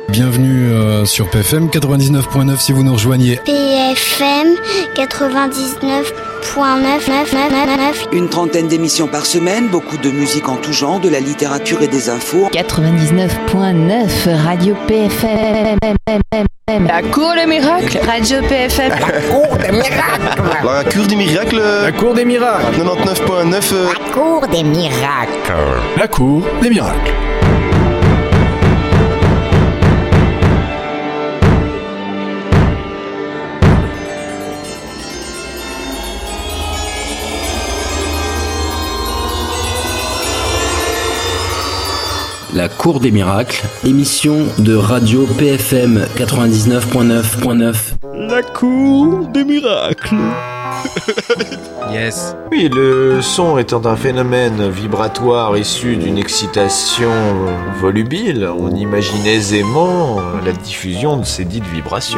Bienvenue sur PFM 99.9 si vous nous rejoignez. PFM 99.9. Une trentaine d'émissions par semaine, beaucoup de musique en tout genre, de la littérature et des infos. 99.9 Radio PFM. La Cour des Miracles. Radio PFM. La Cour des Miracles. La Cour des Miracles. La Cour des Miracles. 99.9. La Cour des Miracles. La Cour des Miracles. La Cour des Miracles, émission de radio PFM 99.9.9. La Cour des Miracles. Yes. Oui, le son étant un phénomène vibratoire issu d'une excitation volubile, on imagine aisément la diffusion de ces dites vibrations.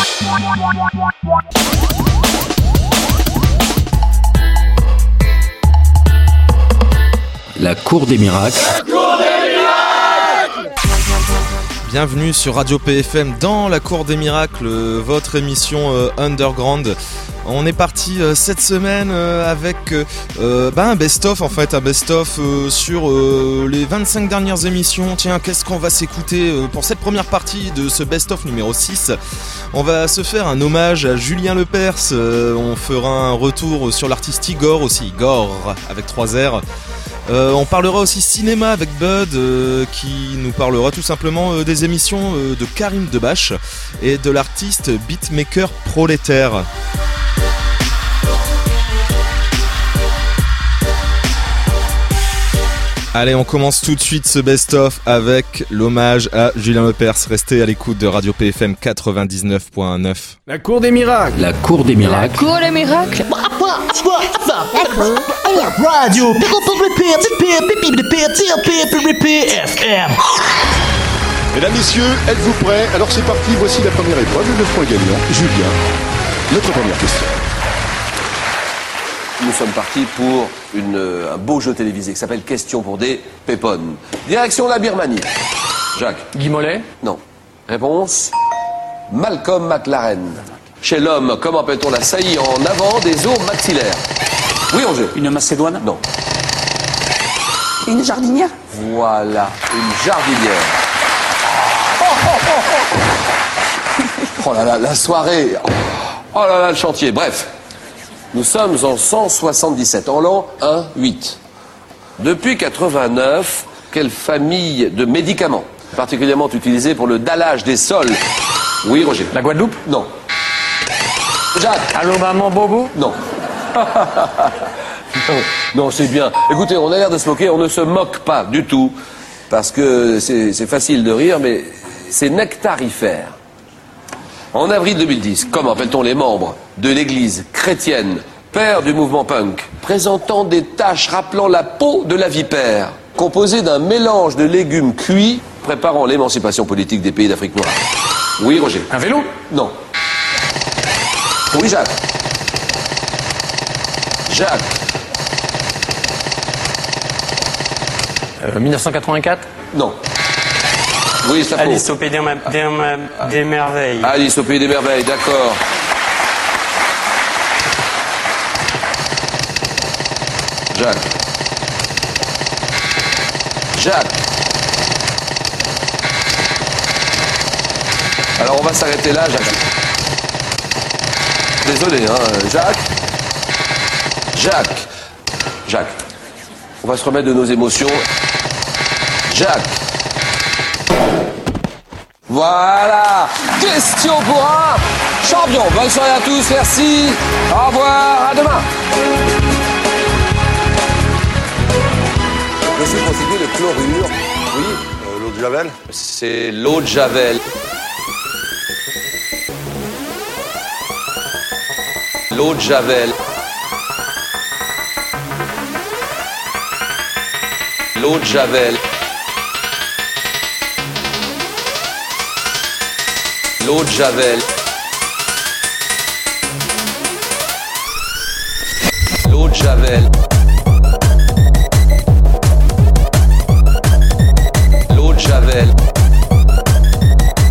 La Cour des Miracles. Bienvenue sur Radio PFM dans la Cour des Miracles, votre émission underground. On est parti cette semaine avec un best-of sur les 25 dernières émissions. Tiens, qu'est-ce qu'on va s'écouter pour cette première partie de ce best-of numéro 6? On va se faire un hommage à Julien Lepers, on fera un retour sur l'artiste Igor aussi, Igor avec 3 R. On parlera aussi cinéma avec Bud qui nous parlera tout simplement des émissions de Karim Debache et de l'artiste beatmaker prolétaire. Allez, on commence tout de suite ce best-of avec l'hommage à Julien Lepers. Restez à l'écoute de Radio PFM 99.9. La Cour des Miracles. La Cour des Miracles. La Cour des Miracles. Radio Mesdames, messieurs, êtes-vous prêts? Alors c'est parti, voici la première épreuve, le point gagnant, Julien. Notre première question. Nous sommes partis pour un beau jeu télévisé qui s'appelle Question pour des pépones. Direction la Birmanie. Jacques. Guy Mollet. Non. Réponse Malcolm McLaren. Chez l'homme, comment appelle-t-on la saillie en avant des os maxillaires? Oui, Roger. Une Macédoine. Non. Une jardinière. Voilà, une jardinière. Oh là là, la soirée. Oh là là, le chantier. Bref. Nous sommes en 177, en l'an 1-8. Depuis 89, quelle famille de médicaments, particulièrement utilisés pour le dallage des sols? Oui, Roger. La Guadeloupe. Non. Jacques. Allô, maman Bobo. Non. Non, c'est bien. Écoutez, on a l'air de se moquer, on ne se moque pas du tout, parce que c'est facile de rire, mais c'est nectarifère. En avril 2010, comment appelle-t-on les membres de l'église chrétienne, père du mouvement punk, présentant des taches rappelant la peau de la vipère, composée d'un mélange de légumes cuits, préparant l'émancipation politique des pays d'Afrique noire? Oui, Roger. Un vélo. Non. Oui, Jacques. Jacques. 1984. Non. Oui, ça Alice au pays des merveilles. Alice au pays des merveilles, d'accord. Jacques. Jacques. Alors on va s'arrêter là, Jacques. Désolé, hein, Jacques. Jacques. Jacques. On va se remettre de nos émotions. Jacques. Voilà. Question pour un champion. Bonne soirée à tous, merci. Au revoir, à demain. Je suis procédé de chlorure. Oui. L'eau de Javel. C'est l'eau de Javel. L'eau de Javel. L'eau de Javel. L'eau de Javel. L'eau de Javel. L'eau de Javel.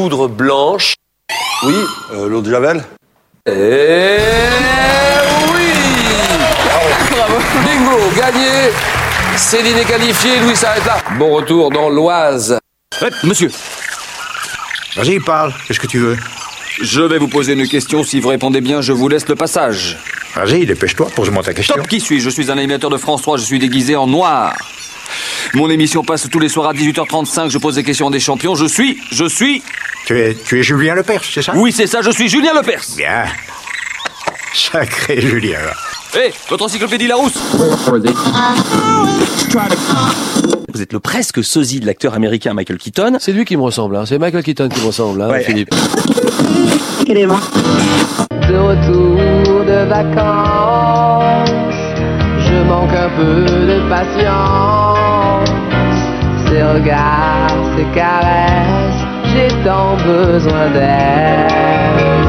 poudre blanche. Oui. L'eau de Javel. Et oui. Bravo. Bingo, gagné. Céline est qualifiée, Louis s'arrête là. Bon retour dans l'Oise. Monsieur. Vas-y, parle. Qu'est-ce que tu veux? Je vais vous poser une question. Si vous répondez bien, je vous laisse le passage. Vas-y, dépêche-toi, pose-moi ta question. Top, qui suis-je? Je suis un animateur de France 3, je suis déguisé en noir. Mon émission passe tous les soirs à 18h35, je pose des questions à des champions. Je suis... Tu es Julien Lepers, c'est ça? Oui, c'est ça, je suis Julien Lepers. Bien. Sacré Julien. Hé, votre encyclopédie Larousse. Vous êtes le presque sosie de l'acteur américain Michael Keaton. C'est lui qui me ressemble, hein. C'est Michael Keaton qui me ressemble, hein, ouais. Philippe. De retour de vacances, je manque un peu de patience. Ces regards, ces caresses, j'ai tant besoin d'aide.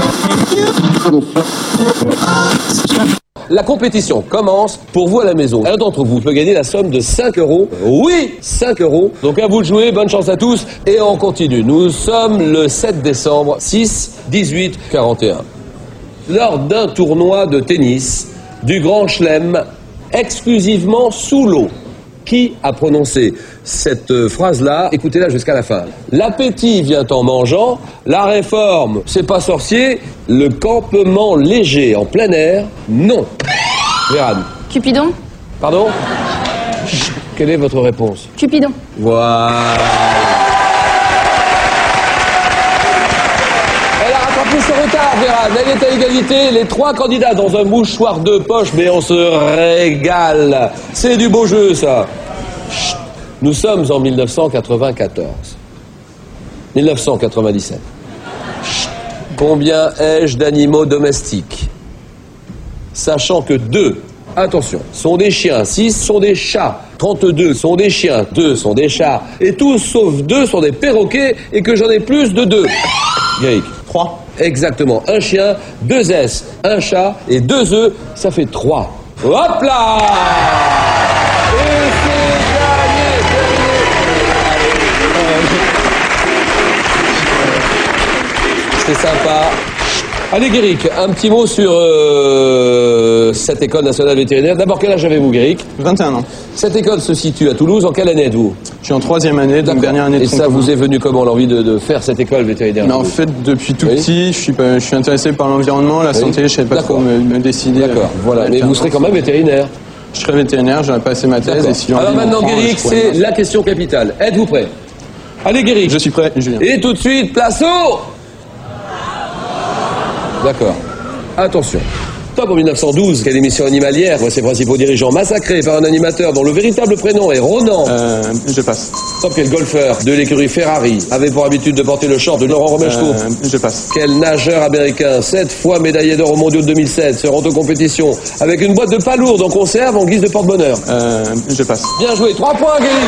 La compétition commence pour vous à la maison. Un d'entre vous peut gagner la somme de 5 €. Oui, 5 €. Donc à vous de jouer, bonne chance à tous. Et on continue. Nous sommes le 7 décembre, 6, 18, 41. Lors d'un tournoi de tennis du Grand Chelem, exclusivement sous l'eau. Qui a prononcé cette phrase-là? Écoutez-la jusqu'à la fin. L'appétit vient en mangeant, la réforme, c'est pas sorcier, le campement léger en plein air, non. Vérane. Cupidon. Pardon? Quelle est votre réponse? Cupidon. Voilà. Elle a rattrapé son retard, Vérane. Elle est à égalité. Les 3 candidats dans un mouchoir de poche, mais on se régale. C'est du beau jeu, ça. Chut. Nous sommes en 1994. 1997. Chut. Combien ai-je d'animaux domestiques? Sachant que 2, attention, sont des chiens, 6 sont des chats, 32 sont des chiens, 2 sont des chats, et tous sauf 2 sont des perroquets, et que j'en ai plus de 2. Gaïk. 3. Exactement. Un chien, 2 S, un chat et 2 œufs, ça fait 3. Hop là! Et c'est gagné! C'est sympa. Allez Guéric, un petit mot sur cette école nationale vétérinaire. D'abord, quel âge avez-vous, Guéric? 21 ans. Cette école se situe à Toulouse. En quelle année êtes-vous? Je suis en 3e année, donc dernière année de Et ça vous est venu comment, l'envie de faire cette école vétérinaire? En fait, depuis tout petit, je suis intéressé par l'environnement, la santé, je ne savais pas trop me décider. D'accord, voilà. Mais vous serez quand même vétérinaire? Je serai vétérinaire, j'aurais passé ma thèse. Et si alors maintenant, Guéric, c'est la question capitale. Êtes-vous prêt? Allez, Guéric. Je suis prêt, Julien. Et tout de suite, place au... D'accord. Attention. Top en 1912, quelle émission animalière voit ses principaux dirigeants massacrés par un animateur dont le véritable prénom est Ronan. Je passe. Top, quel golfeur de l'écurie Ferrari avait pour habitude de porter le short de Laurent Romeshko. Je passe. Quel nageur américain, 7 fois médaillé d'or aux mondiaux de 2007, se rend aux compétitions avec une boîte de palourdes en conserve en guise de porte-bonheur. Je passe. Bien joué, 3 points, Guéry.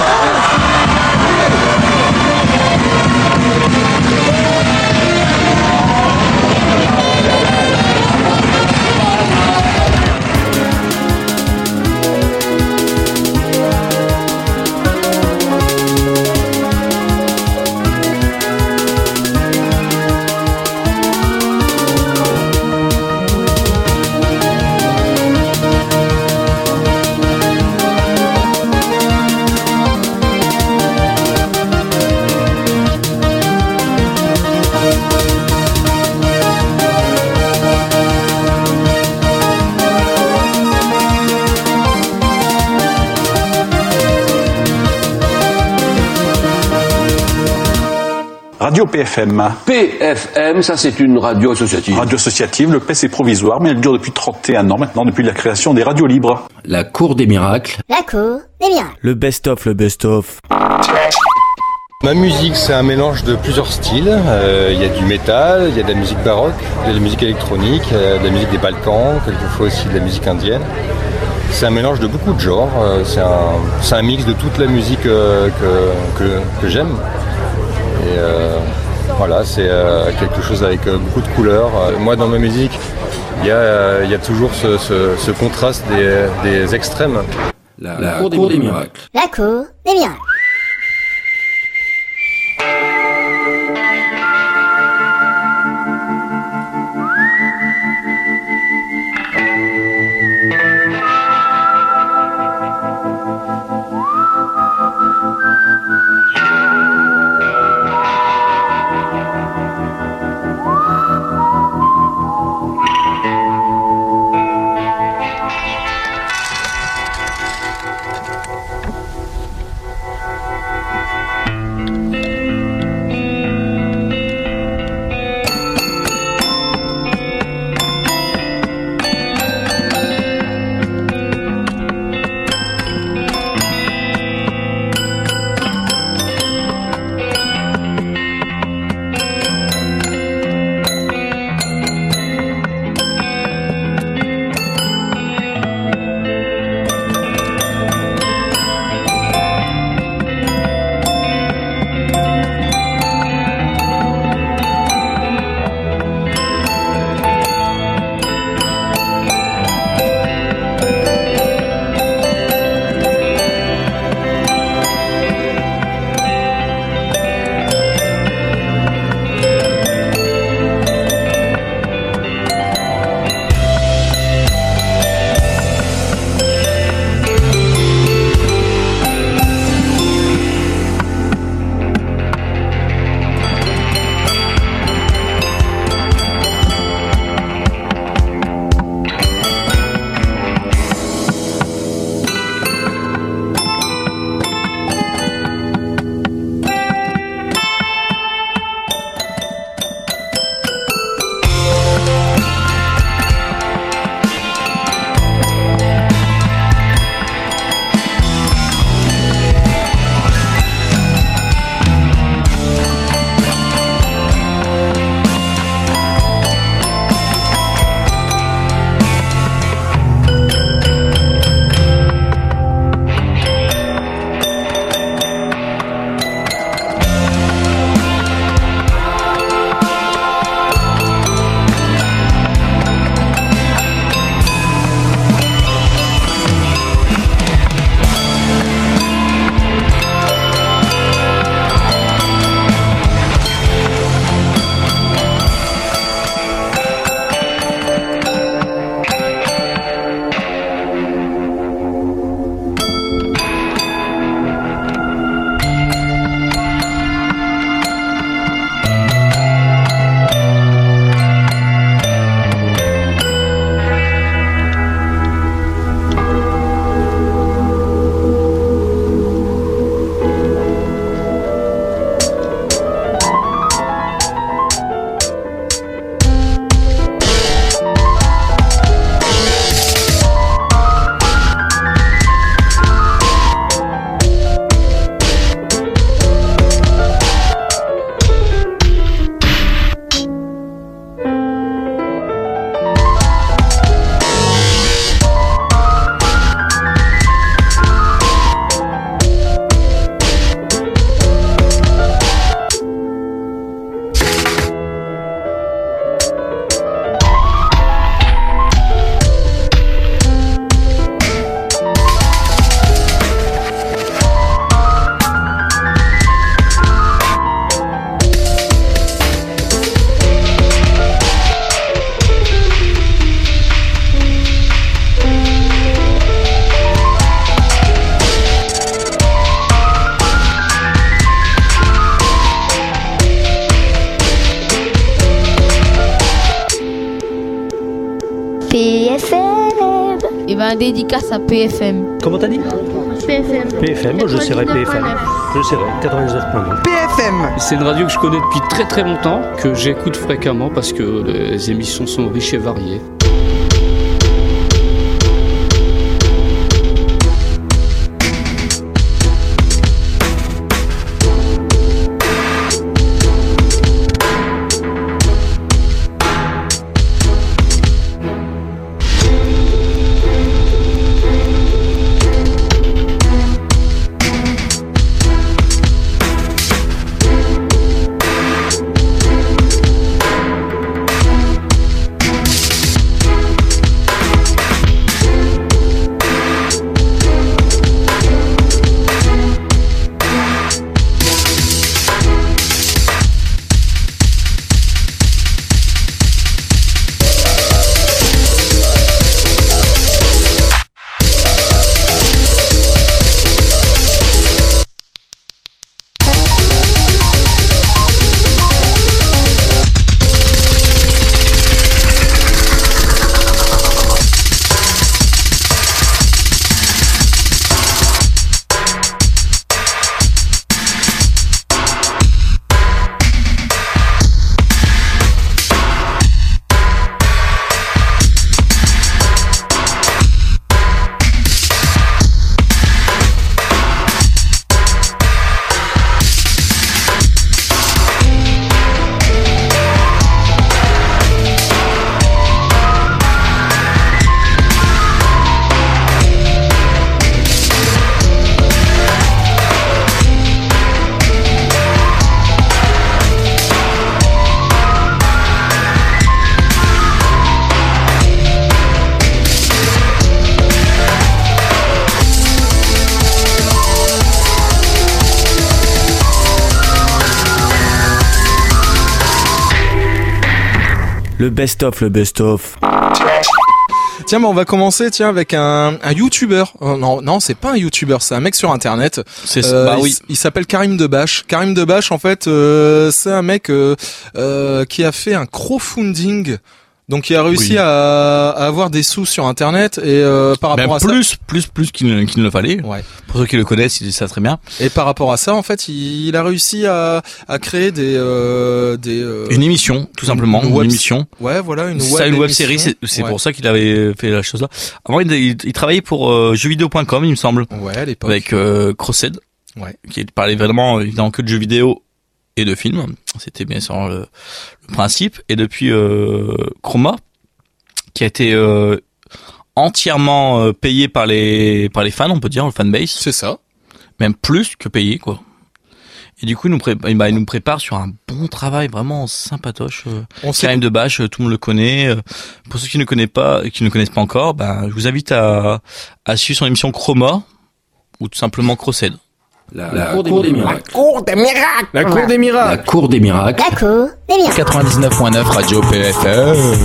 Radio PFM. PFM, ça c'est une radio associative. Radio associative, le P c'est provisoire, mais elle dure depuis 31 ans maintenant, depuis la création des radios libres. La cour des miracles. La cour des miracles. Le best-of, le best-of. Ma musique, c'est un mélange de plusieurs styles. Il y a du métal, il y a de la musique baroque, il y a de la musique électronique, il y a de la musique des Balkans, quelquefois aussi de la musique indienne. C'est un mélange de beaucoup de genres. C'est un mix de toute la musique que j'aime. Et voilà, c'est quelque chose avec beaucoup de couleurs. Moi, dans ma musique, il y a toujours ce contraste des extrêmes. La cour des miracles. La cour des miracles. ma dédicace à PFM. Comment t'as dit? PFM. PFM, je serai PFM. Je serai 99.9. PFM. C'est une radio que je connais depuis très très longtemps, que j'écoute fréquemment parce que les émissions sont riches et variées. Le best-of. Tiens, on va commencer avec un YouTuber. Non, c'est pas un YouTuber, c'est un mec sur Internet. Il s'appelle Karim Debache. Karim Debache, en fait, c'est un mec qui a fait un crowdfunding. Donc il a réussi à avoir des sous sur Internet et par rapport à ça plus qu'il ne le fallait. Ouais. Pour ceux qui le connaissent, ils disent ça très bien. Et par rapport à ça, en fait, il a réussi à créer une émission, tout simplement, une émission. Ouais, voilà, une web série. C'est pour ça qu'il avait fait la chose là. Avant, il travaillait pour jeuxvideo.com, il me semble. Ouais, à l'époque. Avec Crossed. Ouais. Qui parlait vraiment évidemment que de jeux vidéo et de films. C'était bien sûr le principe. Et depuis Chroma, qui a été entièrement payé par les fans, on peut dire, le fanbase. C'est ça. Même plus que payé, quoi. Et du coup, il nous prépare sur un bon travail, vraiment sympatoche. Karim Debache, tout le monde le connaît. Pour ceux qui ne connaissent pas encore, je vous invite à suivre son émission Chroma, ou tout simplement Crossed. La cour des miracles. La cour des miracles. La cour des miracles. La cour des miracles. La cour des miracles. 99.9 Radio PFM.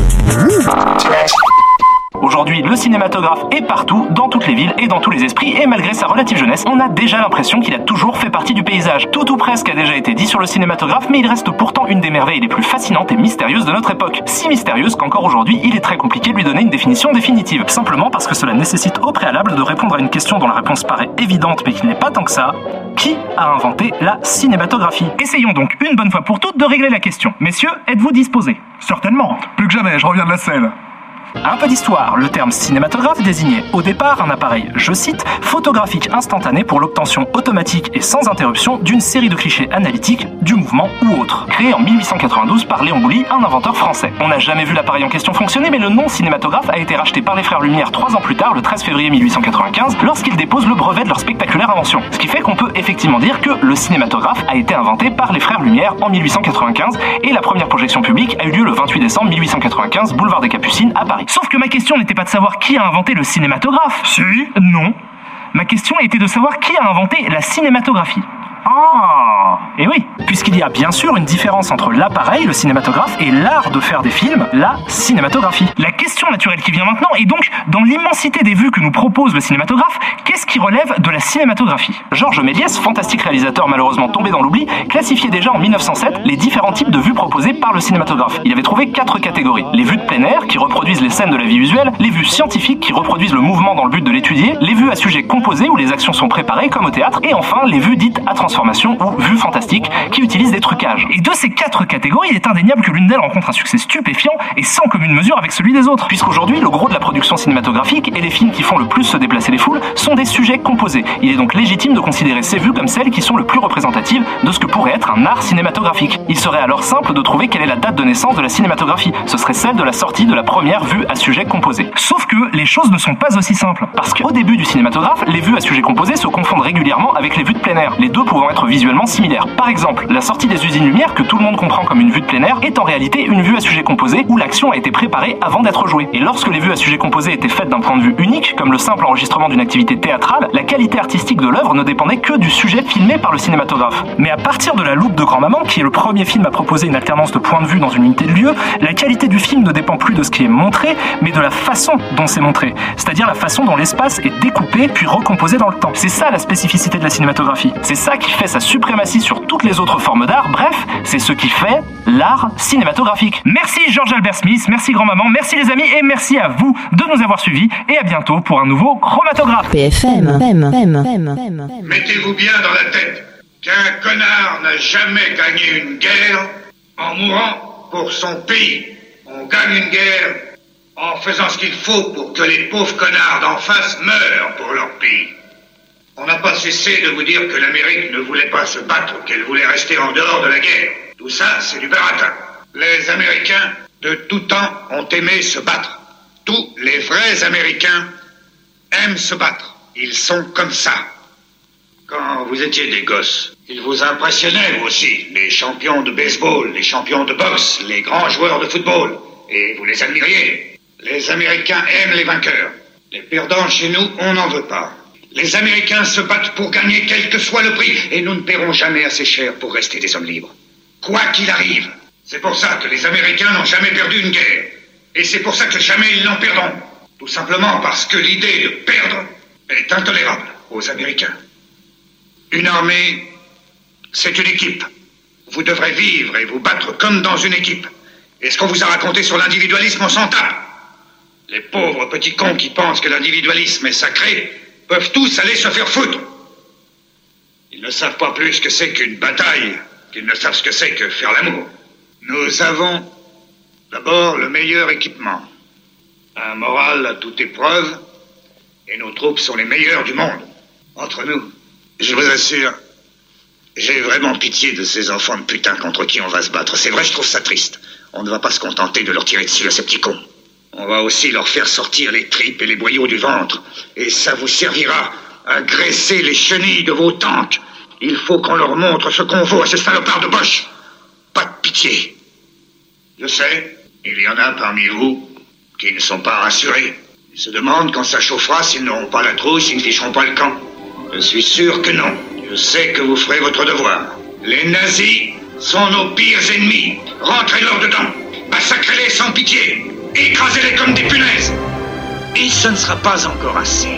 Aujourd'hui, le cinématographe est partout, dans toutes les villes et dans tous les esprits, et malgré sa relative jeunesse, on a déjà l'impression qu'il a toujours fait partie du paysage. Tout ou presque a déjà été dit sur le cinématographe, mais il reste pourtant une des merveilles les plus fascinantes et mystérieuses de notre époque. Si mystérieuse qu'encore aujourd'hui, il est très compliqué de lui donner une définition définitive. Simplement parce que cela nécessite au préalable de répondre à une question dont la réponse paraît évidente mais qui n'est pas tant que ça. Qui a inventé la cinématographie? Essayons donc une bonne fois pour toutes de régler la question. Messieurs, êtes-vous disposés? Certainement. Plus que jamais, je reviens de la selle. Un peu d'histoire. Le terme cinématographe désignait au départ un appareil, je cite, photographique instantané pour l'obtention automatique et sans interruption d'une série de clichés analytiques, du mouvement ou autre. Créé en 1892 par Léon Bouly, un inventeur français. On n'a jamais vu l'appareil en question fonctionner, mais le nom cinématographe a été racheté par les frères Lumière 3 ans plus tard, le 13 février 1895, lorsqu'ils déposent le brevet de leur spectaculaire invention. Ce qui fait qu'on peut effectivement dire que le cinématographe a été inventé par les frères Lumière en 1895 et la première projection publique a eu lieu le 28 décembre 1895, boulevard des Capucines à Paris. Sauf que ma question n'était pas de savoir qui a inventé le cinématographe. Si. Non. Ma question était de savoir qui a inventé la cinématographie. Ah, et oui, puisqu'il y a bien sûr une différence entre l'appareil, le cinématographe, et l'art de faire des films, la cinématographie. La question naturelle qui vient maintenant est donc, dans l'immensité des vues que nous propose le cinématographe, qu'est-ce qui relève de la cinématographie ? Georges Méliès, fantastique réalisateur malheureusement tombé dans l'oubli, classifiait déjà en 1907 les différents types de vues proposées par le cinématographe. Il avait trouvé 4 catégories. Les vues de plein air, qui reproduisent les scènes de la vie usuelle, les vues scientifiques, qui reproduisent le mouvement dans le but de l'étudier, les vues à sujet composé, où les actions sont préparées, comme au théâtre, et enfin les vues dites à transformation, ou vues fantastiques, qui utilisent des trucages. Et de ces 4 catégories, il est indéniable que l'une d'elles rencontre un succès stupéfiant et sans commune mesure avec celui des autres. Puisqu'aujourd'hui, le gros de la production cinématographique et les films qui font le plus se déplacer les foules sont des sujets composés. Il est donc légitime de considérer ces vues comme celles qui sont le plus représentatives de ce que pourrait être un art cinématographique. Il serait alors simple de trouver quelle est la date de naissance de la cinématographie. Ce serait celle de la sortie de la première vue à sujet composé. Sauf que les choses ne sont pas aussi simples. Parce qu'au début du cinématographe, les vues à sujet composé se confondent régulièrement avec les vues de plein air, les deux pouvant être visuellement similaires. Par exemple, la sortie des usines lumière, que tout le monde comprend comme une vue de plein air, est en réalité une vue à sujet composé où l'action a été préparée avant d'être jouée. Et lorsque les vues à sujet composé étaient faites d'un point de vue unique, comme le simple enregistrement d'une activité théâtrale, la qualité artistique de l'œuvre ne dépendait que du sujet filmé par le cinématographe. Mais à partir de La Loupe de Grand-Maman, qui est le premier film à proposer une alternance de point de vue dans une unité de lieu, la qualité du film ne dépend plus de ce qui est montré, mais de la façon dont c'est montré. C'est-à-dire la façon dont l'espace est découpé puis recomposé dans le temps. C'est ça la spécificité de la cinématographie. C'est ça qui fait sa suprématie sur toutes les autres formes d'art. Bref, c'est ce qui fait l'art cinématographique. Merci George Albert Smith, merci grand-maman, merci les amis et merci à vous de nous avoir suivis et à bientôt pour un nouveau chromatographe. PFM. Mettez-vous bien dans la tête qu'un connard n'a jamais gagné une guerre en mourant pour son pays. On gagne une guerre en faisant ce qu'il faut pour que les pauvres connards d'en face meurent pour leur pays. On n'a pas cessé de vous dire que l'Amérique ne voulait pas se battre, qu'elle voulait rester en dehors de la guerre. Tout ça, c'est du baratin. Les Américains, de tout temps, ont aimé se battre. Tous les vrais Américains aiment se battre. Ils sont comme ça. Quand vous étiez des gosses, ils vous impressionnaient, vous aussi. Les champions de baseball, les champions de boxe, les grands joueurs de football. Et vous les admiriez. Les Américains aiment les vainqueurs. Les perdants chez nous, on n'en veut pas. Les Américains se battent pour gagner quel que soit le prix. Et nous ne paierons jamais assez cher pour rester des hommes libres. Quoi qu'il arrive. C'est pour ça que les Américains n'ont jamais perdu une guerre. Et c'est pour ça que jamais ils l'en perdront. Tout simplement parce que l'idée de perdre est intolérable aux Américains. Une armée, c'est une équipe. Vous devrez vivre et vous battre comme dans une équipe. Et ce qu'on vous a raconté sur l'individualisme, on s'en tape. Les pauvres petits cons qui pensent que l'individualisme est sacré peuvent tous aller se faire foutre. Ils ne savent pas plus ce que c'est qu'une bataille, qu'ils ne savent ce que c'est que faire l'amour. Nous avons d'abord le meilleur équipement. Un moral à toute épreuve, et nos troupes sont les meilleures du monde. Entre nous, je vous assure, j'ai vraiment pitié de ces enfants de putain contre qui on va se battre. C'est vrai, je trouve ça triste. On ne va pas se contenter de leur tirer dessus à ces petits cons. On va aussi leur faire sortir les tripes et les boyaux du ventre. Et ça vous servira à graisser les chenilles de vos tanks. Il faut qu'on leur montre ce qu'on vaut à ces salopards de Bosch. Pas de pitié. Je sais, il y en a parmi vous qui ne sont pas rassurés. Ils se demandent quand ça chauffera s'ils n'auront pas la trouille, s'ils ne ficheront pas le camp. Je suis sûr que non. Je sais que vous ferez votre devoir. Les nazis sont nos pires ennemis. Rentrez-leur dedans. Massacrez-les sans pitié. Écrasez-les comme des punaises. Et ce ne sera pas encore assez.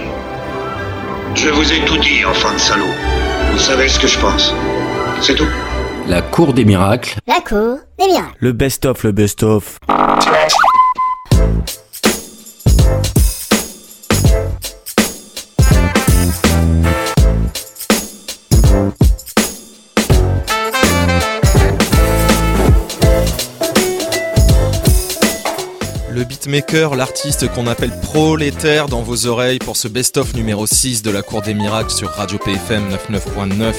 Je vous ai tout dit, enfants de salauds. Vous savez ce que je pense. C'est tout. La cour des miracles. La cour des miracles. Le best-of, le best-of. Le beatmaker, l'artiste qu'on appelle prolétaire dans vos oreilles pour ce best-of numéro 6 de la Cour des Miracles sur Radio PFM 99.9.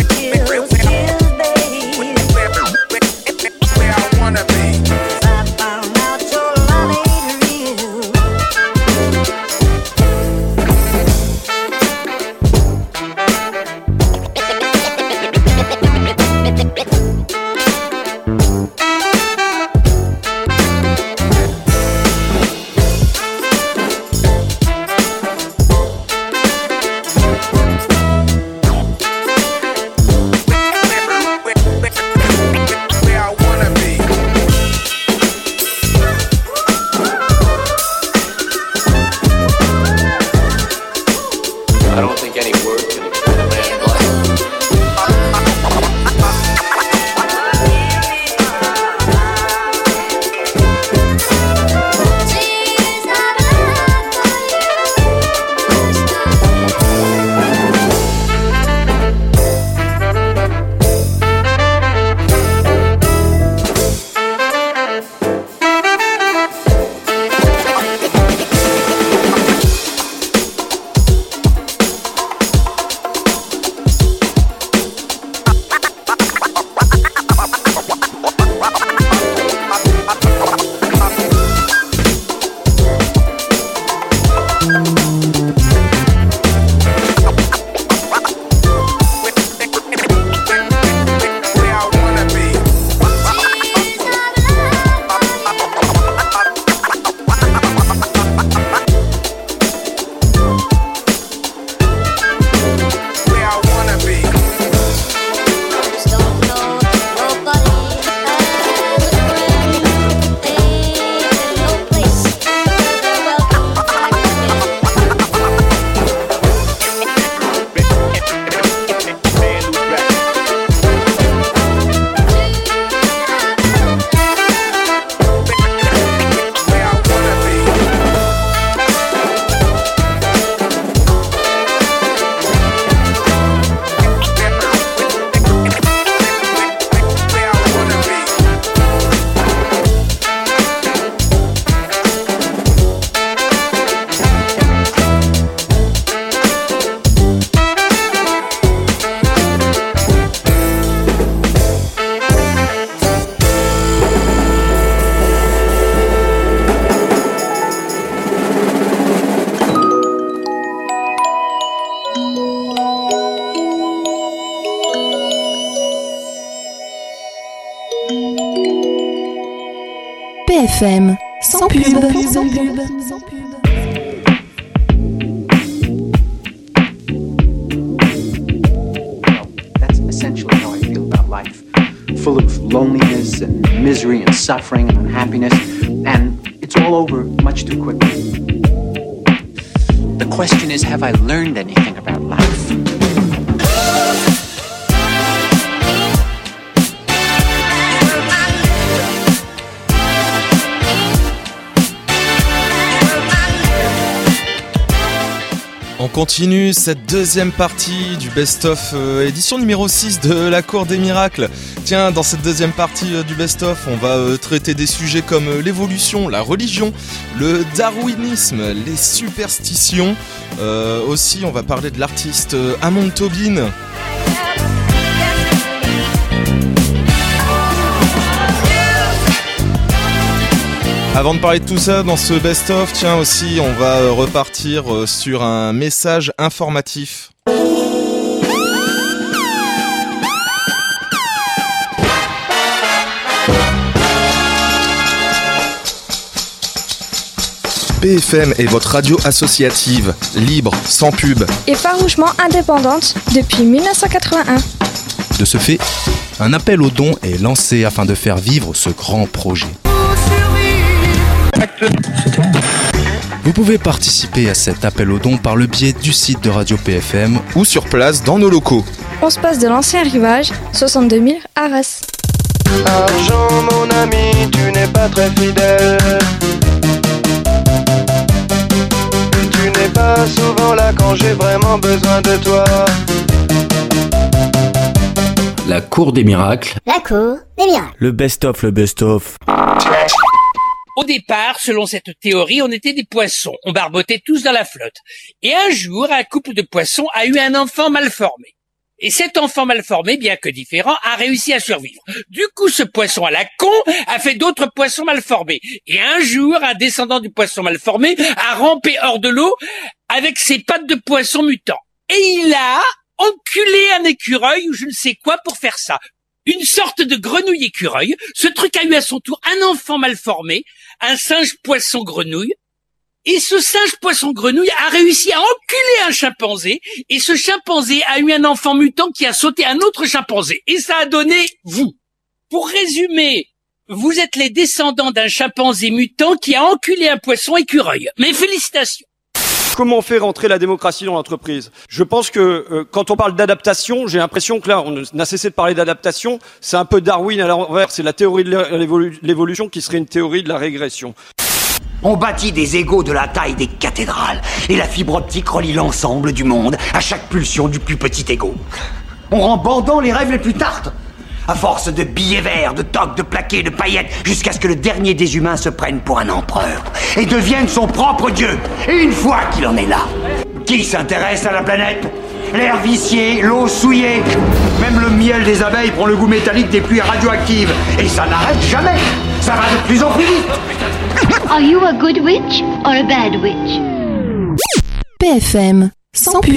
Wanna be PFM, sans pub. That's essentially how I feel about life. Full of loneliness and misery and suffering and unhappiness, and it's all over much too quickly. The question is, have I learned anything about life? On continue cette deuxième partie du best-of édition numéro 6 de la Cour des Miracles. Tiens, dans cette deuxième partie du best-of, on va traiter des sujets comme l'évolution, la religion, le darwinisme, les superstitions. Aussi, on va parler de l'artiste Amon Tobin. Avant de parler de tout ça, dans ce best-of, tiens aussi, on va repartir sur un message informatif. PFM est votre radio associative, libre, sans pub. Et farouchement indépendante depuis 1981. De ce fait, un appel aux dons est lancé afin de faire vivre ce grand projet. Vous pouvez participer à cet appel aux dons par le biais du site de Radio PFM ou sur place dans nos locaux. On se passe de l'ancien rivage, 62 000 Arras. Argent, mon ami, tu n'es pas très fidèle. Tu n'es pas souvent là quand j'ai vraiment besoin de toi. La Cour des Miracles. La Cour des Miracles. Le best-of, le best-of. Au départ, selon cette théorie, on était des poissons. On barbotait tous dans la flotte. Et un jour, un couple de poissons a eu un enfant mal formé. Et cet enfant mal formé, bien que différent, a réussi à survivre. Du coup, ce poisson à la con a fait d'autres poissons mal formés. Et un jour, un descendant du poisson mal formé a rampé hors de l'eau avec ses pattes de poisson mutant. Et il a enculé un écureuil ou je ne sais quoi pour faire ça. Une sorte de grenouille écureuil. Ce truc a eu à son tour un enfant mal formé, un singe poisson grenouille. Et ce singe poisson grenouille a réussi à enculer un chimpanzé. Et ce chimpanzé a eu un enfant mutant qui a sauté un autre chimpanzé. Et ça a donné vous. Pour résumer, vous êtes les descendants d'un chimpanzé mutant qui a enculé un poisson écureuil. Mes félicitations. Comment on fait rentrer la démocratie dans l'entreprise ? Je pense que quand on parle d'adaptation, j'ai l'impression que là, on a cessé de parler d'adaptation. C'est un peu Darwin à l'envers. C'est la théorie de l'évolution qui serait une théorie de la régression. On bâtit des égaux de la taille des cathédrales. Et la fibre optique relie l'ensemble du monde à chaque pulsion du plus petit égo. On rend bandant les rêves les plus tartes. À force de billets verts, de toques, de plaquets, de paillettes, jusqu'à ce que le dernier des humains se prenne pour un empereur et devienne son propre dieu. Et une fois qu'il en est là, qui s'intéresse à la planète ? L'air vicié, l'eau souillée, même le miel des abeilles prend le goût métallique des pluies radioactives. Et ça n'arrête jamais. Ça va de plus en plus vite. Are you a good witch or a bad witch? PFM, sans pub.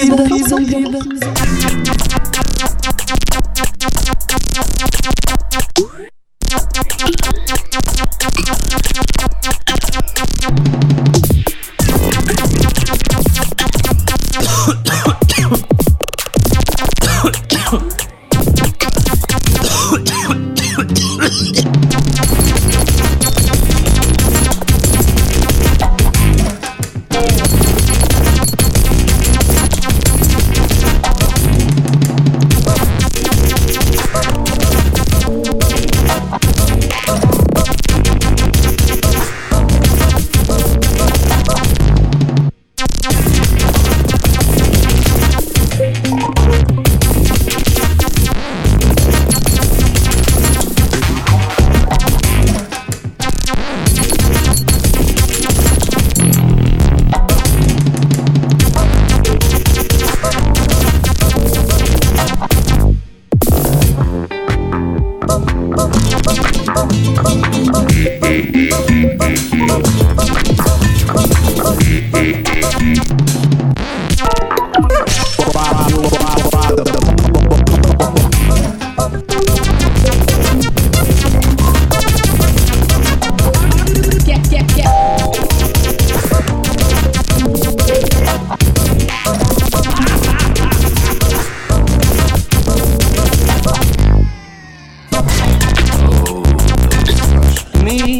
me.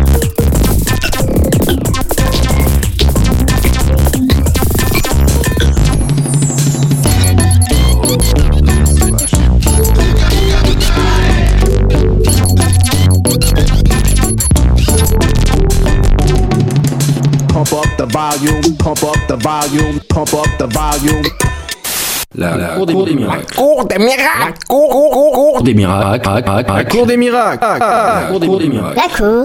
Pump up the volume, pump up the volume, pump up the volume. La cour des miracles. Cour des miracles. Cour des miracles. La cour des miracles. La cour des miracles. La cour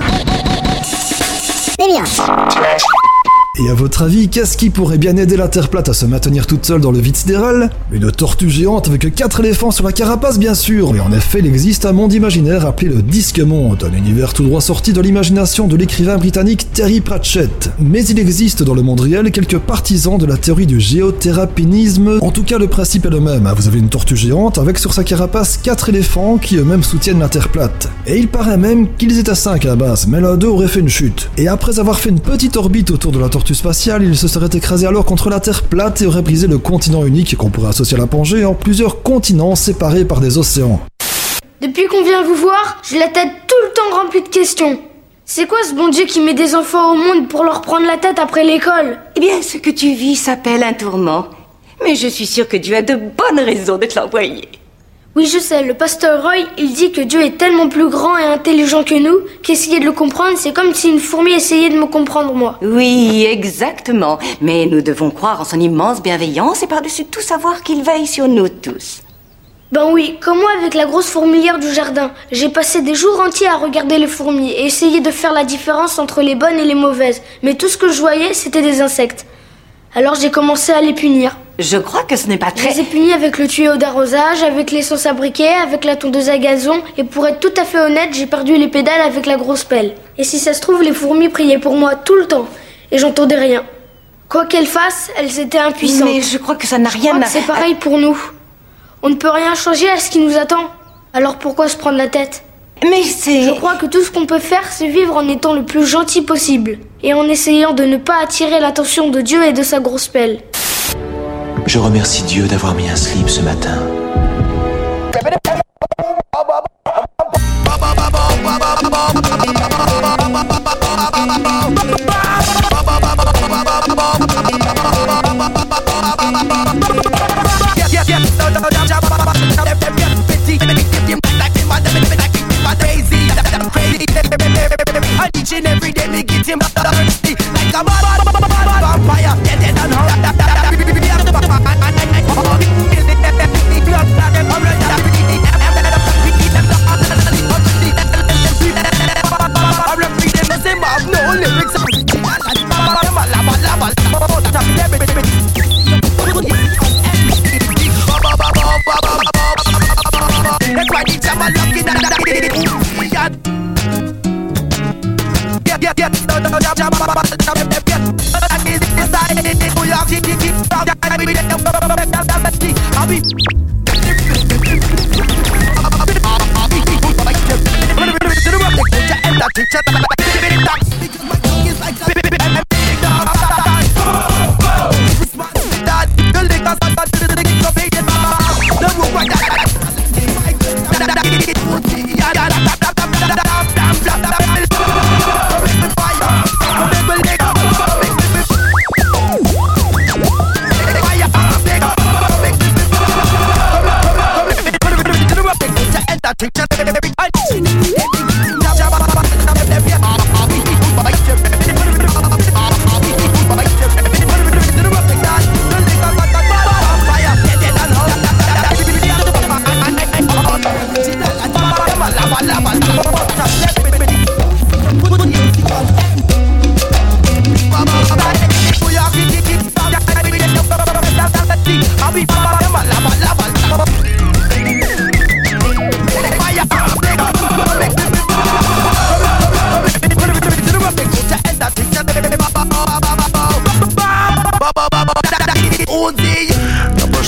des miracles. Et à votre avis, qu'est-ce qui pourrait bien aider la Terre plate à se maintenir toute seule dans le vide sidéral? Une tortue géante avec 4 éléphants sur la carapace, bien sûr. Et en effet, il existe un monde imaginaire appelé le Disque Monde, un univers tout droit sorti de l'imagination de l'écrivain britannique Terry Pratchett. Mais il existe dans le monde réel quelques partisans de la théorie du géothérapinisme. En tout cas, le principe est le même. Vous avez une tortue géante avec sur sa carapace 4 éléphants qui eux-mêmes soutiennent la Terre plate. Et il paraît même qu'ils étaient 5 à la base, mais l'un d'eux aurait fait une chute. Et après avoir fait une petite orbite autour de la tortue spatiale, il se serait écrasé alors contre la Terre plate et aurait brisé le continent unique qu'on pourrait associer à la Pangée en plusieurs continents séparés par des océans. Depuis qu'on vient vous voir, j'ai la tête tout le temps remplie de questions. C'est quoi ce bon Dieu qui met des enfants au monde pour leur prendre la tête après l'école? Eh bien, ce que tu vis s'appelle un tourment. Mais je suis sûre que Dieu a de bonnes raisons de te l'envoyer. Oui, je sais, le pasteur Roy, il dit que Dieu est tellement plus grand et intelligent que nous qu'essayer de le comprendre, c'est comme si une fourmi essayait de me comprendre moi. Oui, exactement. Mais nous devons croire en son immense bienveillance et par-dessus tout savoir qu'il veille sur nous tous. Ben oui, comme moi avec la grosse fourmilière du jardin. J'ai passé des jours entiers à regarder les fourmis et essayer de faire la différence entre les bonnes et les mauvaises. Mais tout ce que je voyais, c'était des insectes. Alors j'ai commencé à les punir. Je crois que ce n'est pas très... Je les ai punis avec le tuyau d'arrosage, avec l'essence à briquet, avec la tondeuse à gazon, et pour être tout à fait honnête, j'ai perdu les pédales avec la grosse pelle. Et si ça se trouve, les fourmis priaient pour moi tout le temps, et j'entendais rien. Quoi qu'elles fassent, elles étaient impuissantes. Mais je crois que ça n'a rien à... C'est pareil pour nous. On ne peut rien changer à ce qui nous attend. Alors pourquoi se prendre la tête? Mais c'est... Je crois que tout ce qu'on peut faire, c'est vivre en étant le plus gentil possible. Et en essayant de ne pas attirer l'attention de Dieu et de sa grosse pelle. Je remercie Dieu d'avoir mis un slip ce matin.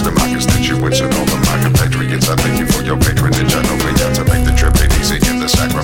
I thank you for your patronage. I know we got to make the trip easy in the sacrifice.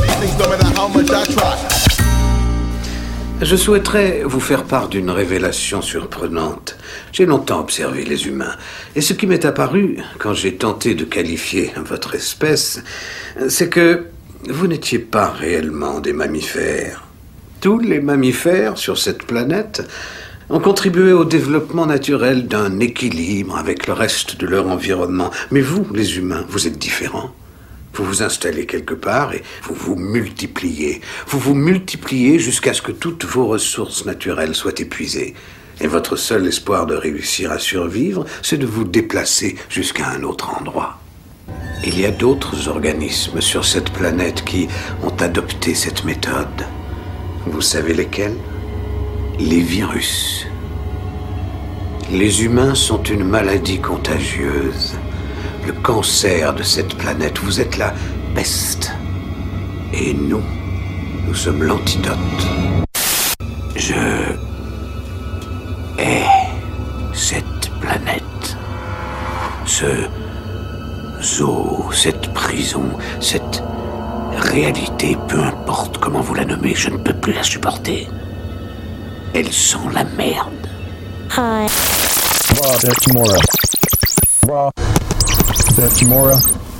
Je souhaiterais vous faire part d'une révélation surprenante. J'ai longtemps observé les humains, et ce qui m'est apparu, quand j'ai tenté de qualifier votre espèce, c'est que vous n'étiez pas réellement des mammifères. Tous les mammifères sur cette planète ont contribué au développement naturel d'un équilibre avec le reste de leur environnement. Mais vous, les humains, vous êtes différents. Vous vous installez quelque part et vous vous multipliez. Vous vous multipliez jusqu'à ce que toutes vos ressources naturelles soient épuisées. Et votre seul espoir de réussir à survivre, c'est de vous déplacer jusqu'à un autre endroit. Il y a d'autres organismes sur cette planète qui ont adopté cette méthode. Vous savez lesquels ? Les virus. Les humains sont une maladie contagieuse. Le cancer de cette planète, vous êtes la peste. Et nous sommes l'antidote. Je hais cette planète. Ce zoo, cette prison, cette réalité, peu importe comment vous la nommez, je ne peux plus la supporter. Elle sent la merde. Hi. Wow, that's Mora. Wow. That's Mora.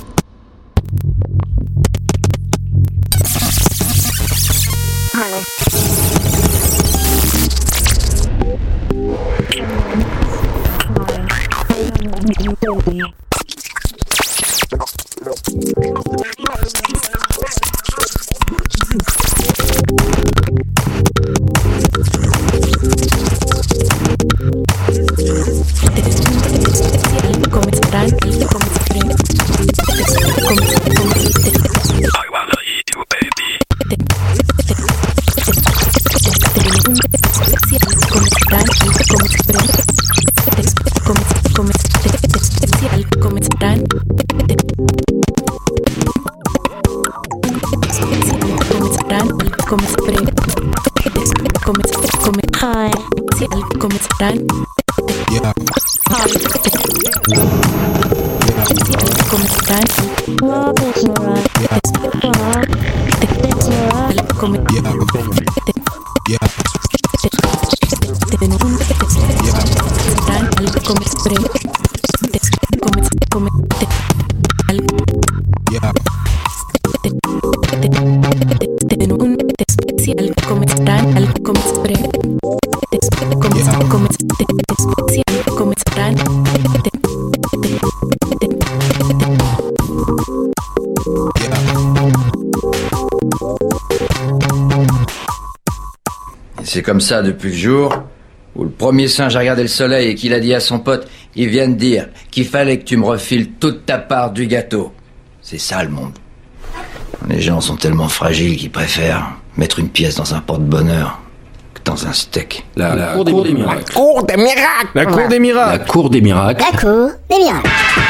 C'est comme ça depuis le jour où le premier singe a regardé le soleil et qu'il a dit à son pote, il vient de dire qu'il fallait que tu me refiles toute ta part du gâteau. C'est ça le monde. Les gens sont tellement fragiles qu'ils préfèrent mettre une pièce dans un porte-bonheur que dans un steak. La cour des miracles. La cour des miracles. La cour des miracles. La cour des miracles. La cour des miracles.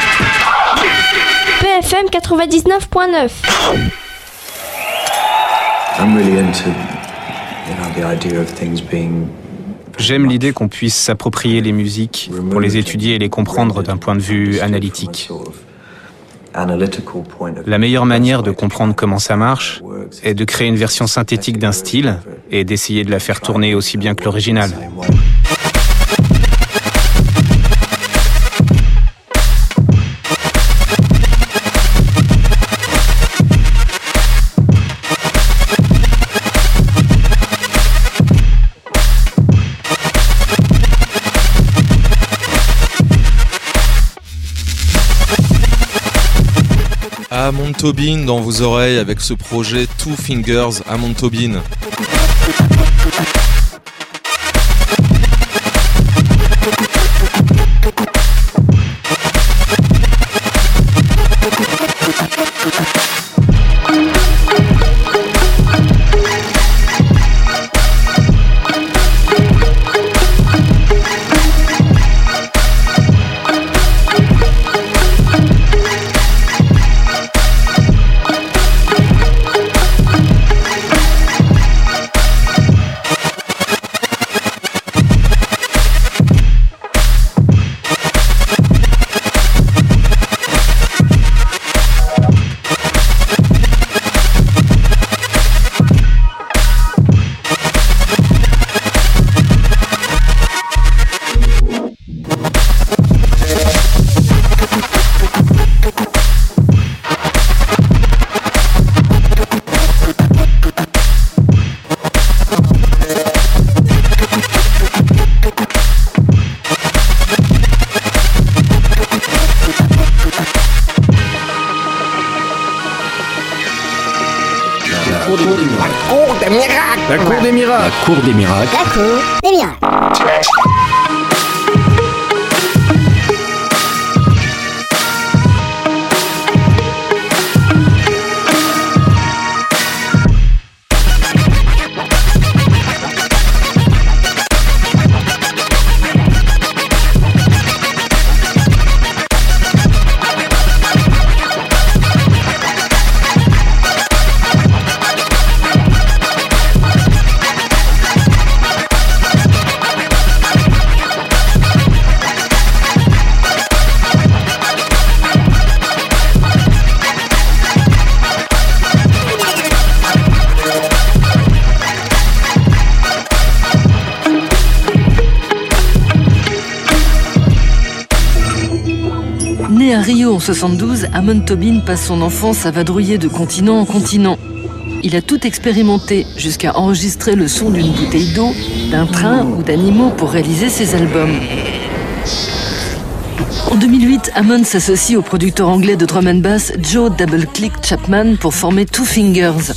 PFM 99.9. I'm really into, the idea of things being. J'aime l'idée qu'on puisse s'approprier les musiques pour les étudier et les comprendre d'un point de vue analytique. La meilleure manière de comprendre comment ça marche est de créer une version synthétique d'un style et d'essayer de la faire tourner aussi bien que l'original. Amon Tobin dans vos oreilles avec ce projet Two Fingers Amon Tobin. cour des miracles. Cour des miracles. La cour des miracles. La cour des miracles. La cour des miracles. Né à Rio en 72, Amon Tobin passe son enfance à vadrouiller de continent en continent. Il a tout expérimenté, jusqu'à enregistrer le son d'une bouteille d'eau, d'un train ou d'animaux pour réaliser ses albums. En 2008, Amon s'associe au producteur anglais de drum and bass Joe Double Click Chapman pour former Two Fingers.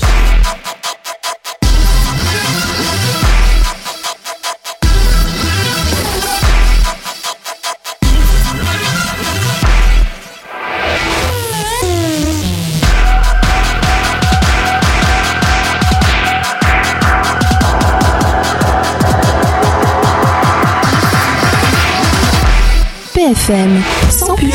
PFM, sans pub.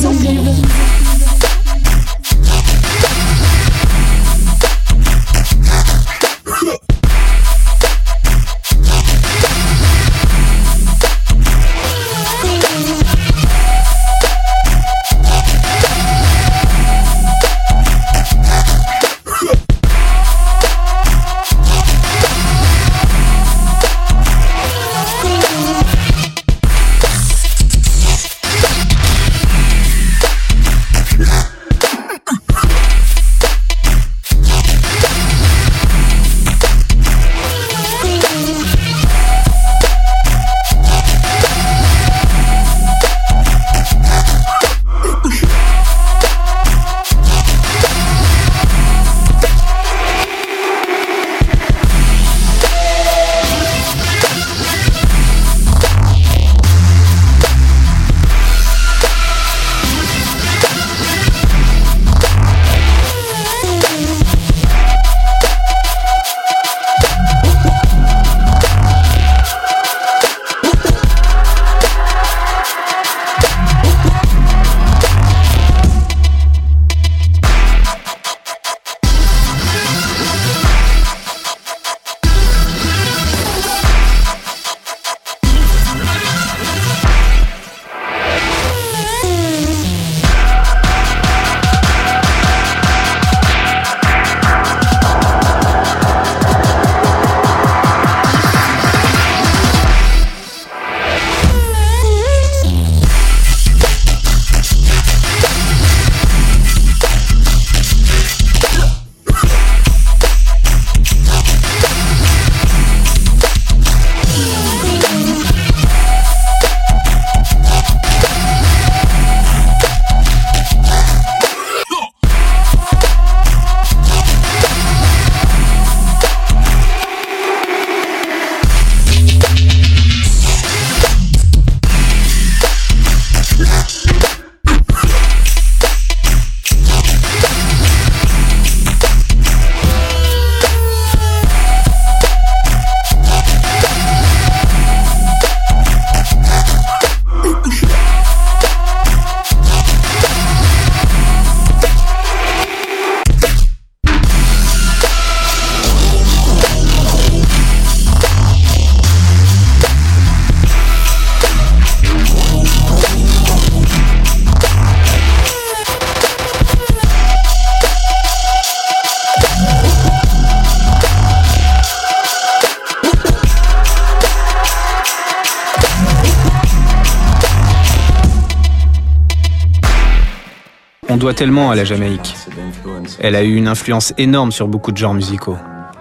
On doit tellement à la Jamaïque. Elle a eu une influence énorme sur beaucoup de genres musicaux.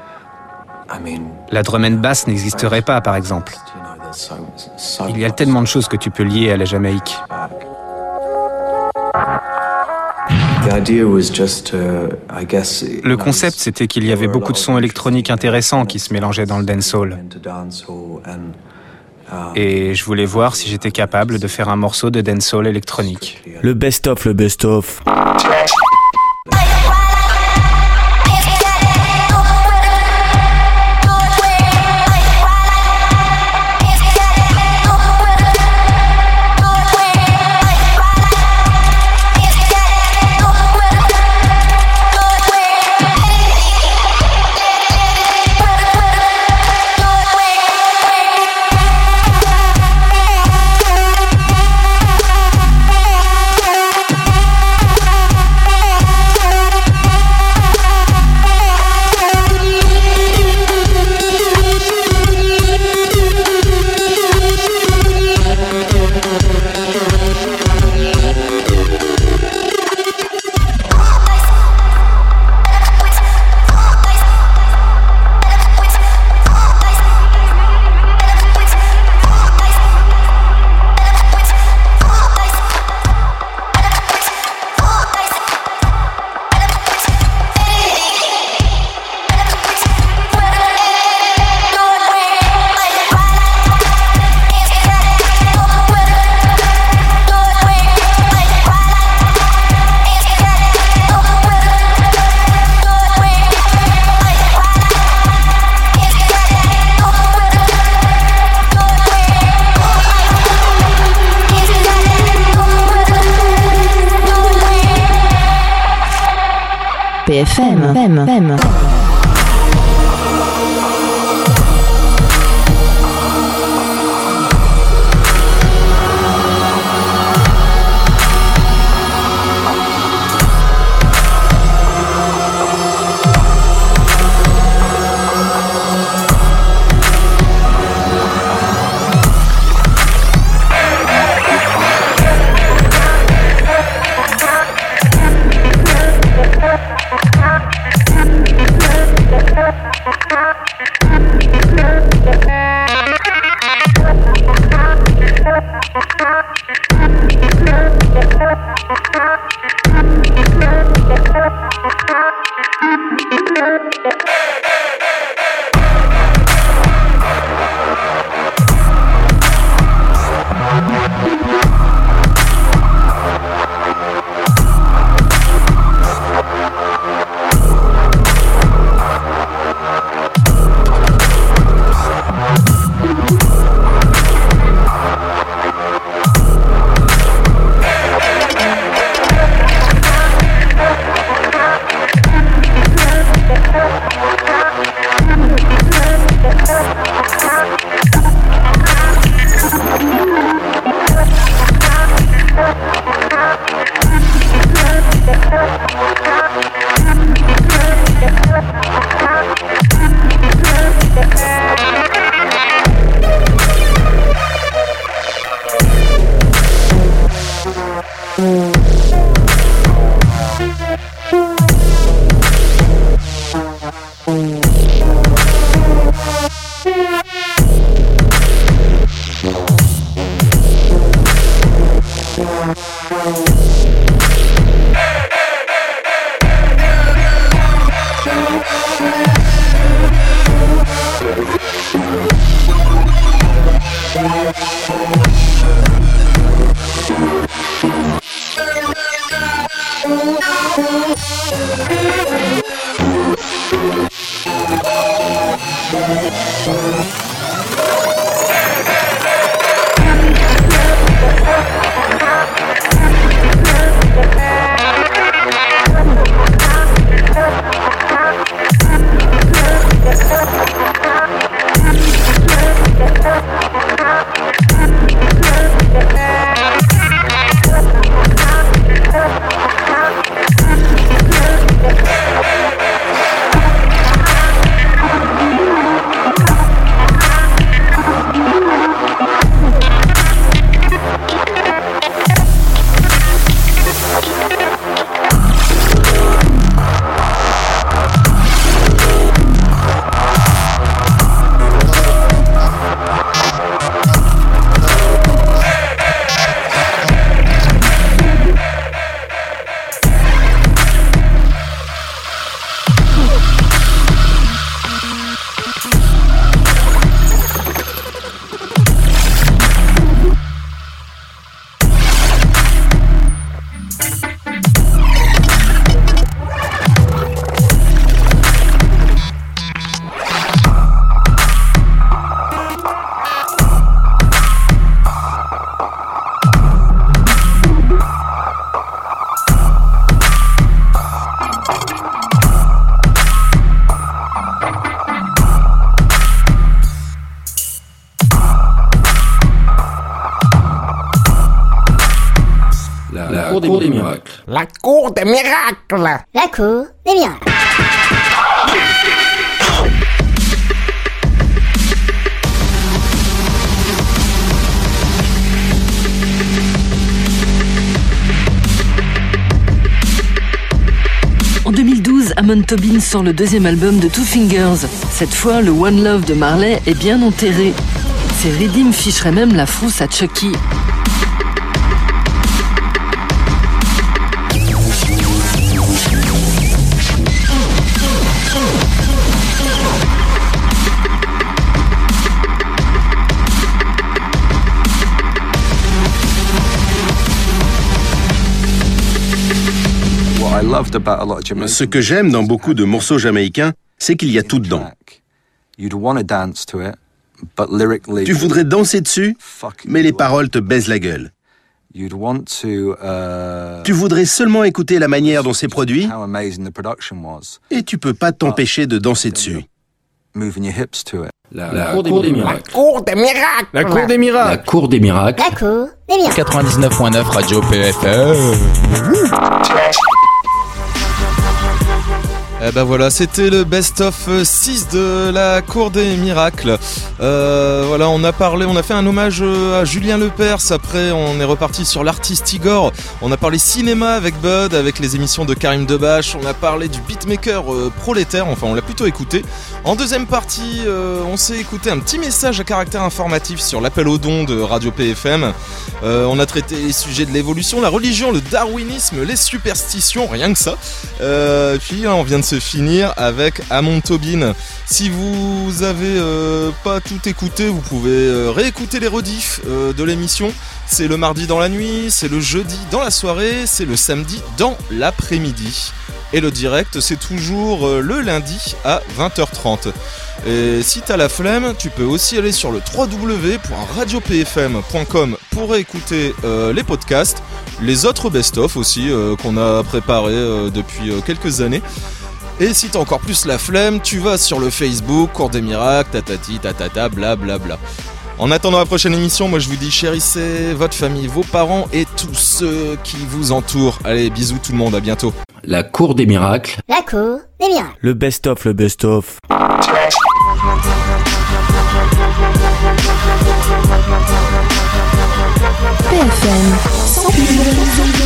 La drum and bass n'existerait pas, par exemple. Il y a tellement de choses que tu peux lier à la Jamaïque. Le concept, c'était qu'il y avait beaucoup de sons électroniques intéressants qui se mélangeaient dans le dancehall. Et je voulais voir si j'étais capable de faire un morceau de dancehall électronique. Le best-of, le best-of. PFM. cour des miracles. La cour des miracles. La cour des miracles. En 2012, Amon Tobin sort le deuxième album de Two Fingers. Cette fois, le One Love de Marley est bien enterré. Ses rythmes ficheraient même la frousse à Chucky. Ce que j'aime dans beaucoup de morceaux jamaïcains, c'est qu'il y a tout dedans. Tu voudrais danser dessus, mais les paroles te baisent la gueule. Tu voudrais seulement écouter la manière dont c'est produit, et tu peux pas t'empêcher de danser dessus. La cour des miracles. La cour des miracles. La cour des miracles. La cour des miracles. La cour des miracles. 99.9 Radio PFM. Eh ben voilà, c'était le best-of 6 de la Cour des Miracles. Voilà, on a fait un hommage à Julien Lepers. Après, on est reparti sur l'artiste Igor. On a parlé cinéma avec Bud, avec les émissions de Karim Debache. On a parlé du beatmaker prolétaire. Enfin, on l'a plutôt écouté. En deuxième partie, on s'est écouté un petit message à caractère informatif sur l'appel aux dons de Radio PFM. On a traité les sujets de l'évolution, la religion, le darwinisme, les superstitions, rien que ça. Puis on vient de se finir avec Amon Tobin. Si vous avez pas tout écouté, vous pouvez réécouter les rediffs de l'émission. C'est le mardi dans la nuit, c'est le jeudi dans la soirée, c'est le samedi dans l'après-midi. Et le direct, c'est toujours le lundi à 20h30. Et si t'as la flemme, tu peux aussi aller sur le www.radiopfm.com pour écouter les podcasts, les autres best-of aussi qu'on a préparés depuis quelques années. Et si t'as encore plus la flemme, tu vas sur le Facebook, Cour des Miracles, tatati, tatata, blablabla. En attendant la prochaine émission, moi je vous dis chérissez votre famille, vos parents et tous ceux qui vous entourent. Allez, bisous tout le monde, à bientôt. La Cour des Miracles. La cour des miracles. Le best-of, le best-of. PFM 100